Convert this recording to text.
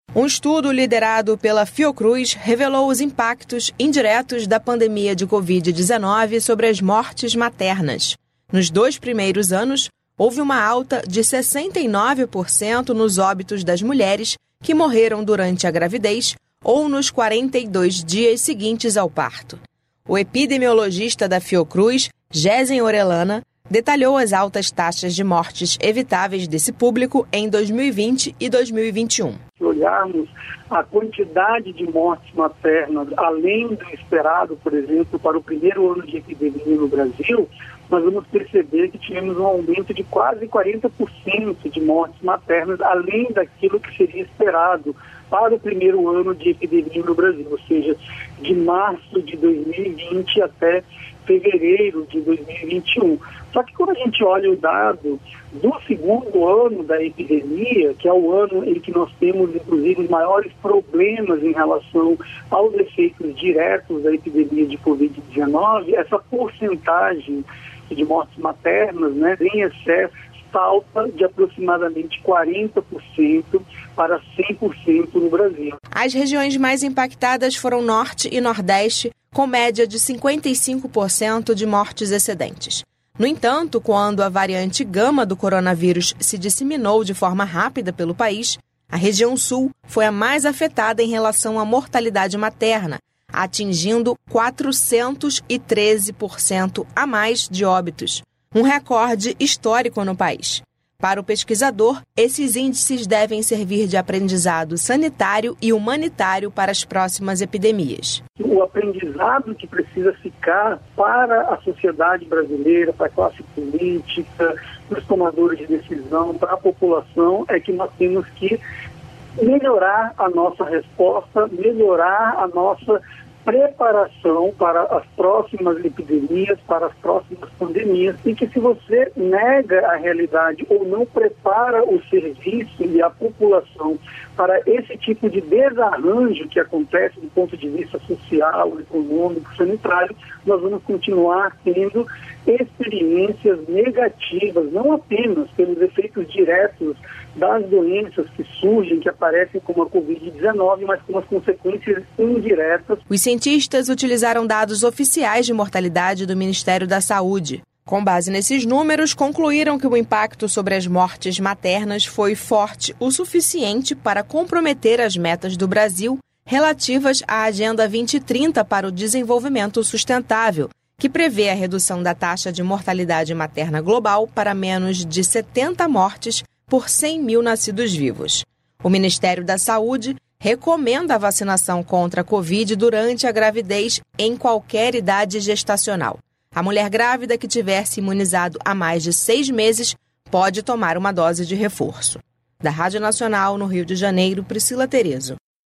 Um estudo liderado pela Fiocruz revelou os impactos indiretos da pandemia de Covid-19 sobre as mortes maternas. Nos 2 primeiros anos, houve uma alta de 69% nos óbitos das mulheres que morreram durante a gravidez ou nos 42 dias seguintes ao parto. O epidemiologista da Fiocruz, Gésen Orellana, detalhou as altas taxas de mortes evitáveis desse público em 2020 e 2021. Se olharmos a quantidade de mortes maternas, além do esperado, por exemplo, para o primeiro ano de epidemia no Brasil, nós vamos perceber que tivemos um aumento de quase 40% de mortes maternas, além daquilo que seria esperado para o primeiro ano de epidemia no Brasil, ou seja, de março de 2020 até fevereiro de 2021. Só que quando a gente olha o dado do segundo ano da epidemia, que é o ano em que nós temos, inclusive, os maiores problemas em relação aos efeitos diretos da epidemia de Covid-19, essa porcentagem de mortes maternas, em excesso, salta de aproximadamente 40% para 100% no Brasil. As regiões mais impactadas foram Norte e Nordeste, com média de 55% de mortes excedentes. No entanto, quando a variante Gama do coronavírus se disseminou de forma rápida pelo país, a região Sul foi a mais afetada em relação à mortalidade materna, atingindo 413% a mais de óbitos, um recorde histórico no país. Para o pesquisador, esses índices devem servir de aprendizado sanitário e humanitário para as próximas epidemias. O aprendizado que precisa ficar para a sociedade brasileira, para a classe política, para os tomadores de decisão, para a população, é que nós temos que melhorar a nossa resposta, melhorar a nossa preparação para as próximas epidemias, para as próximas pandemias, e que se você nega a realidade ou não prepara o serviço e a população para esse tipo de desarranjo que acontece do ponto de vista social, econômico, sanitário, nós vamos continuar tendo experiências negativas, não apenas pelos efeitos diretos das doenças que surgem, que aparecem como a Covid-19, mas com as consequências indiretas. Os cientistas utilizaram dados oficiais de mortalidade do Ministério da Saúde. Com base nesses números, concluíram que o impacto sobre as mortes maternas foi forte o suficiente para comprometer as metas do Brasil relativas à Agenda 2030 para o Desenvolvimento Sustentável, que prevê a redução da taxa de mortalidade materna global para menos de 70 mortes por 100 mil nascidos vivos. O Ministério da Saúde recomenda a vacinação contra a Covid durante a gravidez em qualquer idade gestacional. A mulher grávida que tiver se imunizado há mais de 6 meses pode tomar uma dose de reforço. Da Rádio Nacional, no Rio de Janeiro, Priscila Terezo.